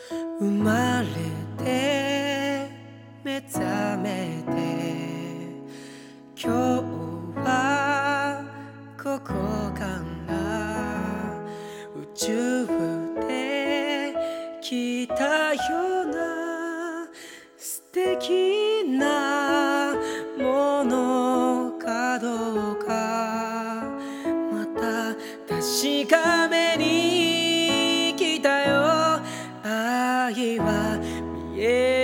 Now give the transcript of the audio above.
生まれて目覚めて今日はここから宇宙で来たような素敵なものかどうかまた確かめに来たよ愛は見え